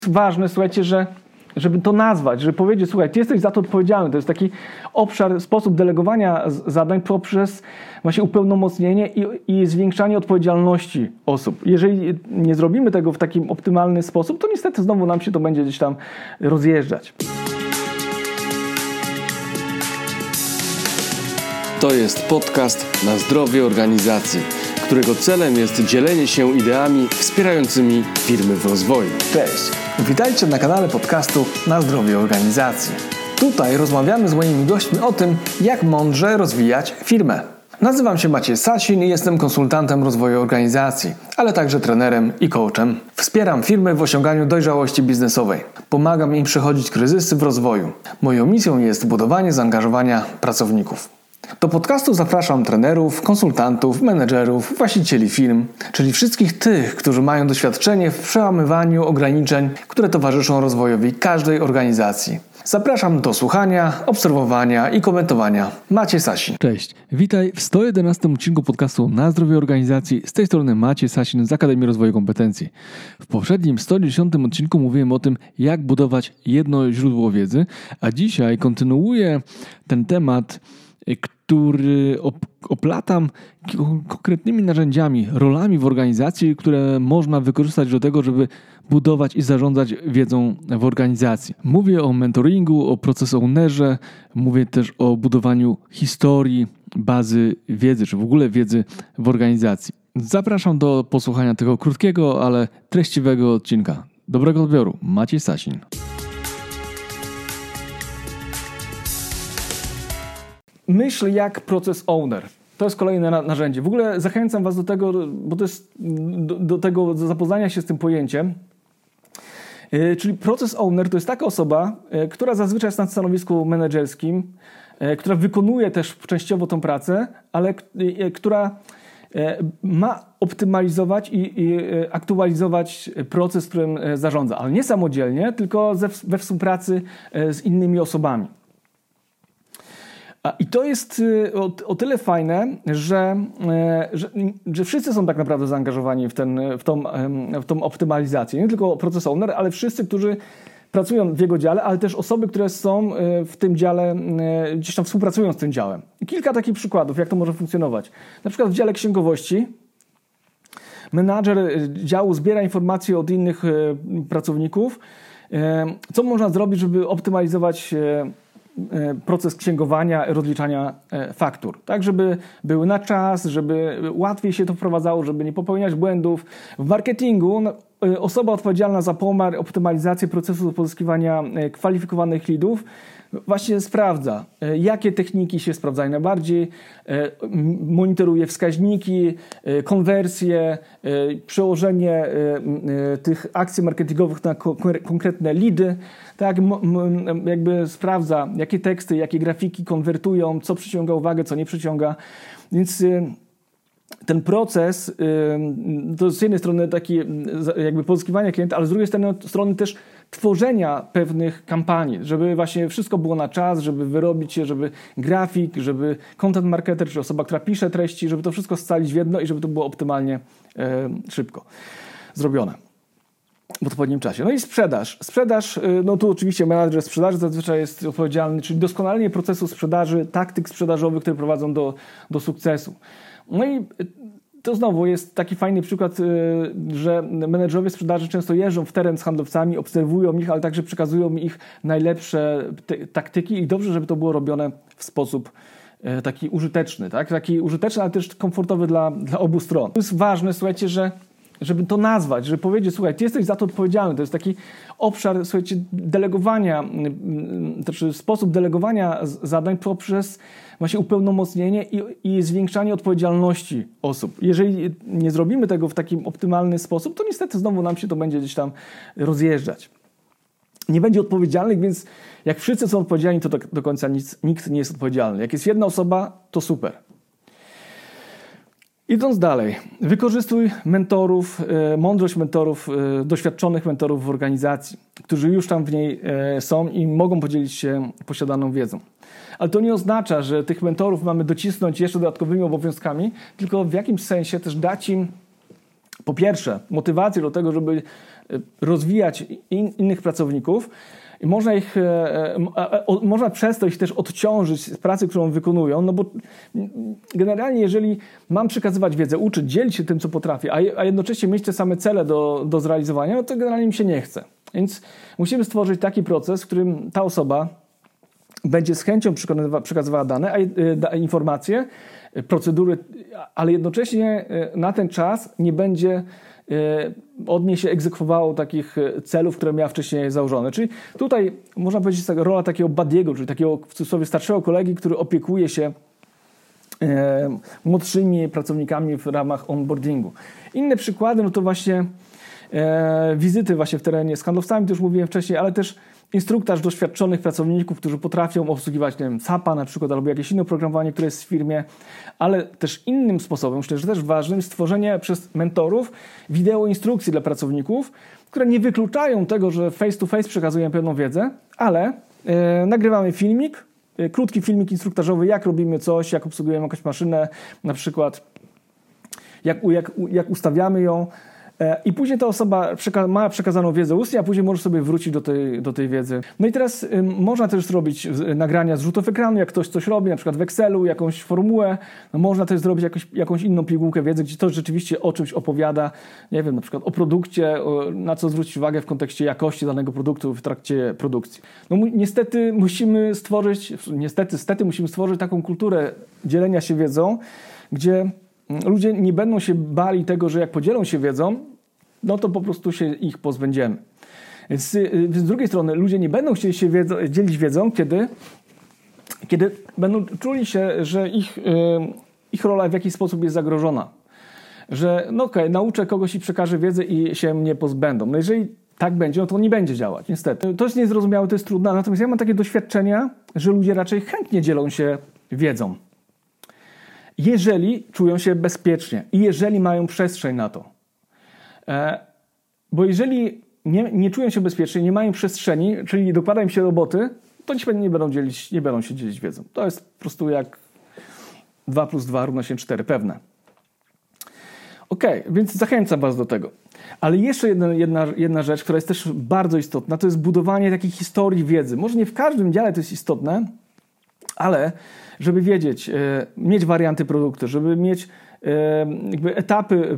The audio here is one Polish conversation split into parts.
Ważne, słuchajcie, żeby to nazwać, żeby powiedzieć, słuchaj, ty jesteś za to odpowiedzialny. To jest taki obszar, sposób delegowania zadań poprzez właśnie upełnomocnienie i zwiększanie odpowiedzialności osób. Jeżeli nie zrobimy tego w taki optymalny sposób, to niestety znowu nam się to będzie gdzieś tam rozjeżdżać. To jest podcast Na zdrowie organizacji, którego celem jest dzielenie się ideami wspierającymi firmy w rozwoju. Cześć, witajcie na kanale podcastu Na zdrowie organizacji. Tutaj rozmawiamy z moimi gośćmi o tym, jak mądrze rozwijać firmę. Nazywam się Maciej Sasin i jestem konsultantem rozwoju organizacji, ale także trenerem i coachem. Wspieram firmy w osiąganiu dojrzałości biznesowej. Pomagam im przechodzić kryzysy w rozwoju. Moją misją jest budowanie zaangażowania pracowników. Do podcastu zapraszam trenerów, konsultantów, menedżerów, właścicieli firm, czyli wszystkich tych, którzy mają doświadczenie w przełamywaniu ograniczeń, które towarzyszą rozwojowi każdej organizacji. Zapraszam do słuchania, obserwowania i komentowania. Maciej Sasin. Cześć, witaj w 111 odcinku podcastu Na zdrowie organizacji. Z tej strony Maciej Sasin z Akademii Rozwoju Kompetencji. W poprzednim 110 odcinku mówiłem o tym, jak budować jedno źródło wiedzy, a dzisiaj kontynuuję ten temat, który oplatam konkretnymi narzędziami, rolami w organizacji, które można wykorzystać do tego, żeby budować i zarządzać wiedzą w organizacji. Mówię o mentoringu, o proces ownerze, mówię też o budowaniu historii, bazy wiedzy, czy w ogóle wiedzy w organizacji. Zapraszam do posłuchania tego krótkiego, ale treściwego odcinka. Dobrego odbioru. Maciej Sasin. Myśl jak proces owner. To jest kolejne narzędzie. W ogóle zachęcam Was do tego, bo to jest do tego zapoznania się z tym pojęciem. Czyli proces owner to jest taka osoba, która zazwyczaj jest na stanowisku menedżerskim, która wykonuje też częściowo tą pracę, ale która ma optymalizować i aktualizować proces, którym zarządza. Ale nie samodzielnie, tylko we współpracy z innymi osobami. I to jest o tyle fajne, że wszyscy są tak naprawdę zaangażowani w tą optymalizację. Nie tylko proces owner, ale wszyscy, którzy pracują w jego dziale, ale też osoby, które są w tym dziale, gdzieś tam współpracują z tym działem. I kilka takich przykładów, jak to może funkcjonować. Na przykład w dziale księgowości menadżer działu zbiera informacje od innych pracowników, co można zrobić, żeby optymalizować proces księgowania, rozliczania faktur, tak, żeby były na czas, żeby łatwiej się to wprowadzało, żeby nie popełniać błędów. W marketingu osoba odpowiedzialna za pomiar, optymalizację procesu pozyskiwania kwalifikowanych leadów właśnie sprawdza, jakie techniki się sprawdzają najbardziej, monitoruje wskaźniki, konwersje, przełożenie tych akcji marketingowych na konkretne leady, tak, jakby sprawdza, jakie teksty, jakie grafiki konwertują, co przyciąga uwagę, co nie przyciąga. Więc ten proces to z jednej strony taki jakby pozyskiwania klienta, ale z drugiej strony też tworzenia pewnych kampanii, żeby właśnie wszystko było na czas, żeby wyrobić się, żeby grafik, żeby content marketer, czy osoba, która pisze treści, żeby to wszystko scalić w jedno i żeby to było optymalnie szybko zrobione w odpowiednim czasie. No i sprzedaż. Sprzedaż, no tu oczywiście menadżer sprzedaży zazwyczaj jest odpowiedzialny, czyli doskonalenie procesu sprzedaży, taktyk sprzedażowych, które prowadzą do sukcesu. No i to znowu jest taki fajny przykład, że menedżerowie sprzedaży często jeżdżą w teren z handlowcami, obserwują ich, ale także przekazują ich najlepsze taktyki i dobrze, żeby to było robione w sposób taki użyteczny, tak? Taki użyteczny, ale też komfortowy dla obu stron. To jest ważne, słuchajcie, żeby to nazwać, żeby powiedzieć, słuchaj, ty jesteś za to odpowiedzialny. To jest taki obszar, słuchajcie, delegowania, znaczy sposób delegowania zadań poprzez właśnie upełnomocnienie i zwiększanie odpowiedzialności osób. Jeżeli nie zrobimy tego w taki optymalny sposób, to niestety znowu nam się to będzie gdzieś tam rozjeżdżać. Nie będzie odpowiedzialnych, więc jak wszyscy są odpowiedzialni, to do końca nikt nie jest odpowiedzialny. Jak jest jedna osoba, to super. Idąc dalej, wykorzystuj mentorów, mądrość mentorów, doświadczonych mentorów w organizacji, którzy już tam w niej są i mogą podzielić się posiadaną wiedzą. Ale to nie oznacza, że tych mentorów mamy docisnąć jeszcze dodatkowymi obowiązkami, tylko w jakimś sensie też dać im po pierwsze motywację do tego, żeby rozwijać innych pracowników i można przez to ich też odciążyć z pracy, którą wykonują, no bo generalnie jeżeli mam przekazywać wiedzę, uczyć, dzielić się tym, co potrafię, a jednocześnie mieć te same cele do zrealizowania, no to generalnie mi się nie chce. Więc musimy stworzyć taki proces, w którym ta osoba będzie z chęcią przekazywała dane, informacje, procedury, ale jednocześnie na ten czas nie będzie od niej się egzekwowało takich celów, które miała wcześniej założone. Czyli tutaj można powiedzieć rola takiego buddiego, czyli takiego w cudzysłowie starszego kolegi, który opiekuje się młodszymi pracownikami w ramach onboardingu. Inne przykłady, no to właśnie wizyty właśnie w terenie z handlowcami, to już mówiłem wcześniej, ale też instruktaż doświadczonych pracowników, którzy potrafią obsługiwać, nie wiem, SAP-a na przykład, albo jakieś inne oprogramowanie, które jest w firmie, ale też innym sposobem, myślę, że też ważnym, stworzenie przez mentorów wideo instrukcji dla pracowników, które nie wykluczają tego, że face to face przekazujemy pewną wiedzę, ale nagrywamy filmik, krótki filmik instruktażowy, jak robimy coś, jak obsługujemy jakąś maszynę, na przykład jak ustawiamy ją, i później ta osoba ma przekazaną wiedzę ustnie, a później może sobie wrócić do tej wiedzy. No i teraz można też zrobić nagrania z rzutów ekranu, jak ktoś coś robi, na przykład w Excelu, jakąś formułę. No można też zrobić jakąś inną pigułkę wiedzy, gdzie ktoś rzeczywiście o czymś opowiada, nie wiem, na przykład o produkcie, na co zwrócić uwagę w kontekście jakości danego produktu w trakcie produkcji. No niestety musimy stworzyć taką kulturę dzielenia się wiedzą, gdzie ludzie nie będą się bali tego, że jak podzielą się wiedzą, no to po prostu się ich pozbędziemy. Więc z drugiej strony ludzie nie będą chcieli się dzielić wiedzą, kiedy będą czuli się, że ich rola w jakiś sposób jest zagrożona. Że no okej, nauczę kogoś i przekażę wiedzę i się mnie pozbędą. No jeżeli tak będzie, no to nie będzie działać, niestety. To jest niezrozumiałe, to jest trudne, natomiast ja mam takie doświadczenia, że ludzie raczej chętnie dzielą się wiedzą. Jeżeli czują się bezpiecznie i jeżeli mają przestrzeń na to. Bo jeżeli nie czują się bezpiecznie, nie mają przestrzeni, czyli dokładają im się roboty, to nie będą się dzielić wiedzą. To jest po prostu jak 2 + 2 równa się 4, pewne. Okej, więc zachęcam was do tego. Ale jeszcze jedna rzecz, która jest też bardzo istotna, to jest budowanie takiej historii wiedzy. Może nie w każdym dziale to jest istotne, ale żeby wiedzieć, mieć warianty produktu, żeby mieć jakby etapy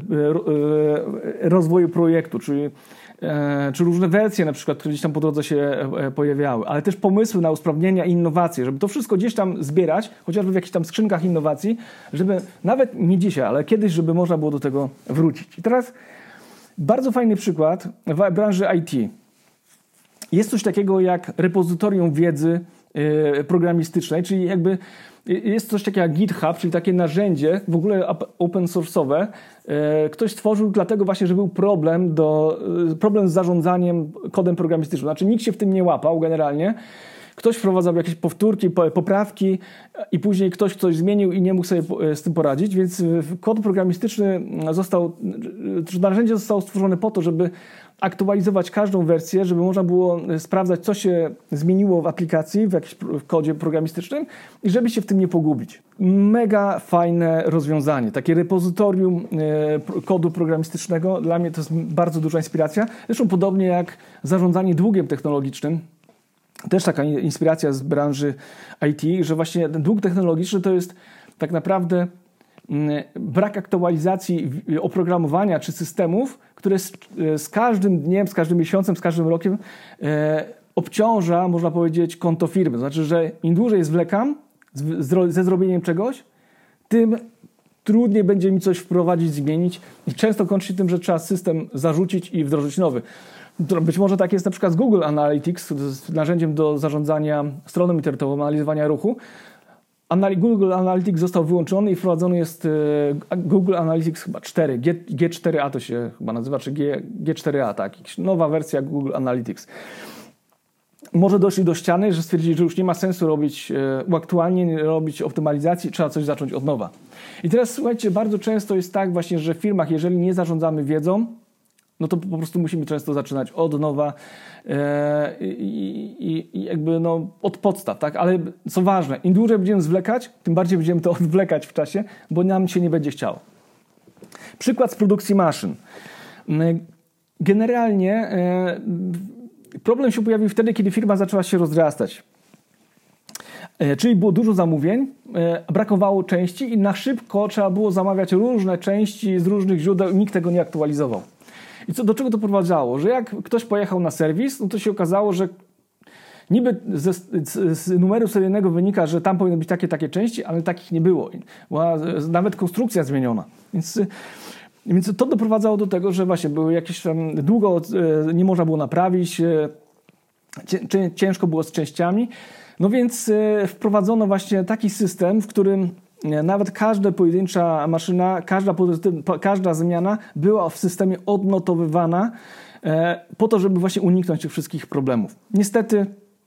rozwoju projektu, czy różne wersje na przykład, które gdzieś tam po drodze się pojawiały, ale też pomysły na usprawnienia i innowacje, żeby to wszystko gdzieś tam zbierać, chociażby w jakichś tam skrzynkach innowacji, żeby nawet nie dzisiaj, ale kiedyś, żeby można było do tego wrócić. I teraz bardzo fajny przykład w branży IT. Jest coś takiego jak repozytorium wiedzy programistycznej, czyli jakby jest coś takiego jak GitHub, czyli takie narzędzie w ogóle open source'owe. Ktoś stworzył dlatego właśnie, że był problem z zarządzaniem kodem programistycznym. Znaczy nikt się w tym nie łapał generalnie. Ktoś wprowadzał jakieś powtórki, poprawki i później ktoś coś zmienił i nie mógł sobie z tym poradzić, więc kod programistyczny narzędzie zostało stworzone po to, żeby aktualizować każdą wersję, żeby można było sprawdzać, co się zmieniło w aplikacji, w kodzie programistycznym i żeby się w tym nie pogubić. Mega fajne rozwiązanie. Takie repozytorium kodu programistycznego. Dla mnie to jest bardzo duża inspiracja. Zresztą podobnie jak zarządzanie długiem technologicznym. Też taka inspiracja z branży IT, że właśnie ten dług technologiczny to jest tak naprawdę brak aktualizacji oprogramowania czy systemów, które z każdym dniem, z każdym miesiącem, z każdym rokiem obciąża, można powiedzieć, konto firmy. To znaczy, że im dłużej zwlekam ze zrobieniem czegoś, tym trudniej będzie mi coś wprowadzić, zmienić i często kończy się tym, że trzeba system zarzucić i wdrożyć nowy. Być może tak jest na przykład z Google Analytics, z narzędziem do zarządzania stroną internetową, analizowania ruchu. Google Analytics został wyłączony i wprowadzony jest Google Analytics chyba 4, G4A to się chyba nazywa, czy G4A, tak, nowa wersja Google Analytics. Może doszli do ściany, że stwierdzili, że już nie ma sensu uaktualnienie robić optymalizacji, trzeba coś zacząć od nowa. I teraz słuchajcie, bardzo często jest tak właśnie, że w firmach, jeżeli nie zarządzamy wiedzą, no to po prostu musimy często zaczynać od nowa i jakby od podstaw, tak? Ale co ważne, im dłużej będziemy zwlekać, tym bardziej będziemy to odwlekać w czasie, bo nam się nie będzie chciało. Przykład z produkcji maszyn. generalnie problem się pojawił wtedy, kiedy firma zaczęła się rozrastać. Czyli było dużo zamówień, brakowało części i na szybko trzeba było zamawiać różne części z różnych źródeł i nikt tego nie aktualizował. I do czego to prowadzało? Że jak ktoś pojechał na serwis, no to się okazało, że niby z numeru seryjnego wynika, że tam powinny być takie części, ale takich nie było. Była nawet konstrukcja zmieniona. Więc to doprowadzało do tego, że właśnie były jakieś tam długo nie można było naprawić, ciężko było z częściami. No więc wprowadzono właśnie taki system, w którym nawet każda pojedyncza maszyna, każda zmiana była w systemie odnotowywana po to, żeby właśnie uniknąć tych wszystkich problemów. Niestety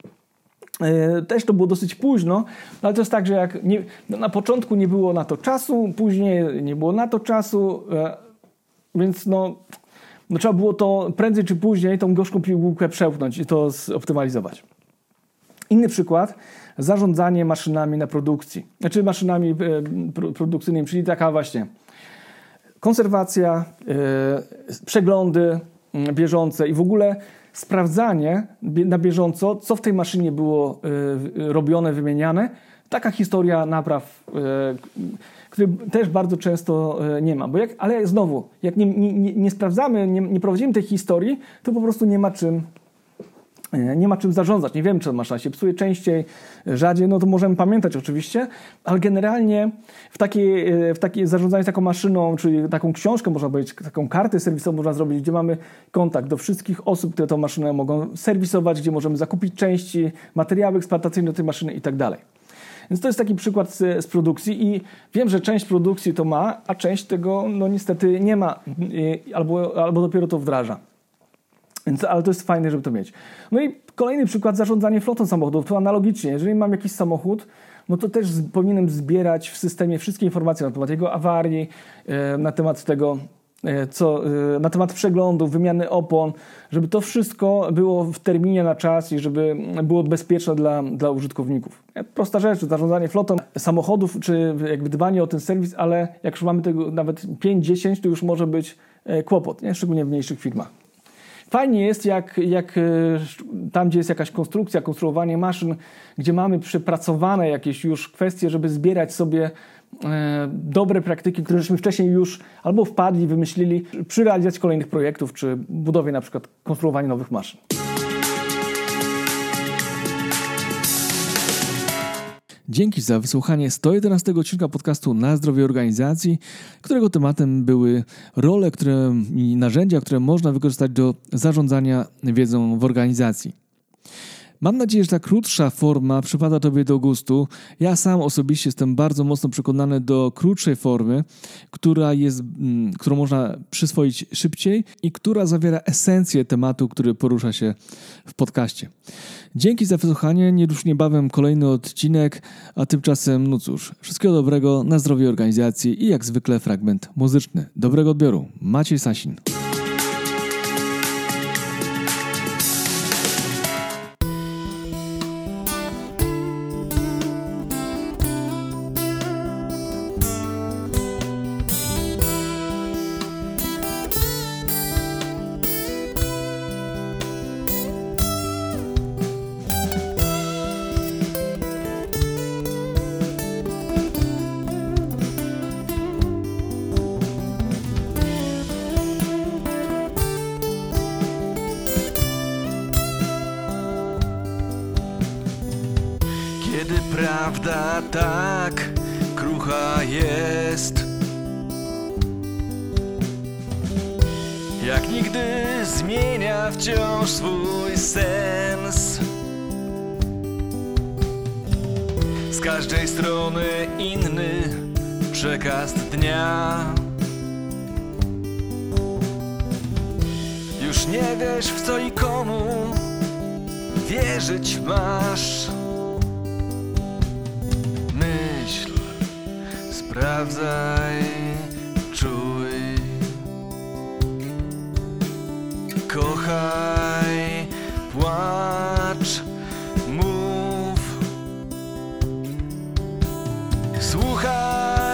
też to było dosyć późno, ale to jest tak, że na początku nie było na to czasu, później nie było na to czasu, więc trzeba było to prędzej czy później tą gorzką pigułkę przełknąć i to zoptymalizować. Inny przykład, zarządzanie maszynami na produkcji, znaczy maszynami produkcyjnymi, czyli taka właśnie konserwacja, przeglądy bieżące i w której sprawdzanie na bieżąco, co w tej maszynie było robione, wymieniane. Taka historia napraw, której też bardzo często nie ma. Ale znowu, jak nie sprawdzamy, nie prowadzimy tej historii, to po prostu nie ma czym zarządzać. Nie wiem, czy maszyna się psuje częściej, rzadziej, no to możemy pamiętać oczywiście, ale generalnie w takie zarządzanie taką maszyną, czyli taką książkę, można powiedzieć, taką kartę serwisową można zrobić, gdzie mamy kontakt do wszystkich osób, które tą maszynę mogą serwisować, gdzie możemy zakupić części, materiały eksploatacyjne do tej maszyny i tak dalej. Więc to jest taki przykład z produkcji i wiem, że część produkcji to ma, a część tego niestety nie ma albo dopiero to wdraża. Ale to jest fajne, żeby to mieć. No i kolejny przykład, zarządzanie flotą samochodów. To analogicznie, jeżeli mam jakiś samochód, no to też powinienem zbierać w systemie wszystkie informacje na temat jego awarii, na temat tego, na temat przeglądu, wymiany opon, żeby to wszystko było w terminie na czas i żeby było bezpieczne dla użytkowników. Prosta rzecz, zarządzanie flotą samochodów, czy jakby dbanie o ten serwis, ale jak już mamy tego nawet 5-10, to już może być kłopot, nie? Szczególnie w mniejszych firmach. Fajnie jest, jak tam, gdzie jest jakaś konstrukcja, konstruowanie maszyn, gdzie mamy przepracowane jakieś już kwestie, żeby zbierać sobie dobre praktyki, które żeśmy wcześniej już albo wpadli, wymyślili przy realizacji kolejnych projektów, czy budowie na przykład konstruowania nowych maszyn. Dzięki za wysłuchanie 111 odcinka podcastu Na zdrowie organizacji, którego tematem były role i narzędzia, które można wykorzystać do zarządzania wiedzą w organizacji. Mam nadzieję, że ta krótsza forma przypada Tobie do gustu. Ja sam osobiście jestem bardzo mocno przekonany do krótszej formy, którą można przyswoić szybciej i która zawiera esencję tematu, który porusza się w podcaście. Dzięki za wysłuchanie, już niebawem kolejny odcinek, a tymczasem, no cóż, wszystkiego dobrego, na zdrowie organizacji i jak zwykle fragment muzyczny. Dobrego odbioru. Maciej Sasin. Kiedy prawda tak krucha jest, jak nigdy zmienia wciąż swój sens. Z każdej strony inny przekaz dnia. Już nie wiesz, w co i komu wierzyć masz. Myśl, sprawdzaj, czuj, kochaj, płacz, mów,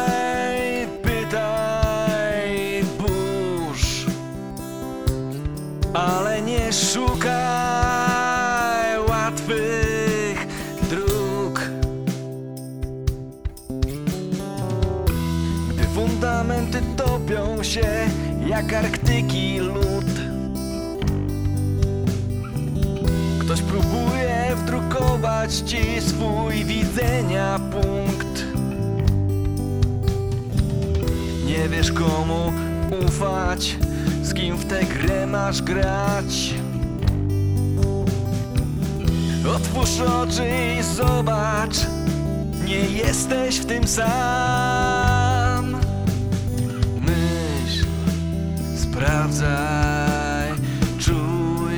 słuchaj, pytaj, burz. horyzonty topią się jak Arktyki lód. Ktoś próbuje wdrukować ci swój widzenia punkt. Nie wiesz komu ufać, z kim w tę grę masz grać. Otwórz oczy i zobacz, nie jesteś w tym sam. Myśl, sprawdzaj, czuj,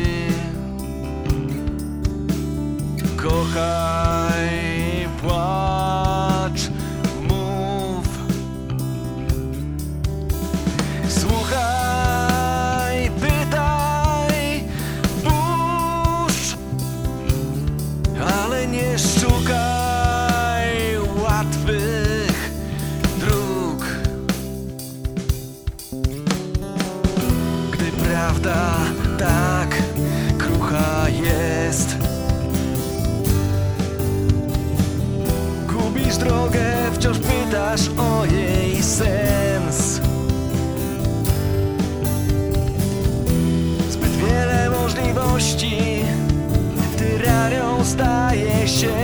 kochaj, płacz, mów. Słuchaj, pytaj, puść, ale nie szukaj łatwych dróg. Gdy prawda tak krucha jest, gubisz drogę, wciąż pytasz o jej sens. Zbyt wiele możliwości tyranią staje się.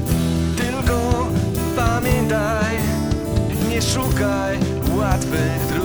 Tylko pamiętaj, nie szukaj łatwych dróg.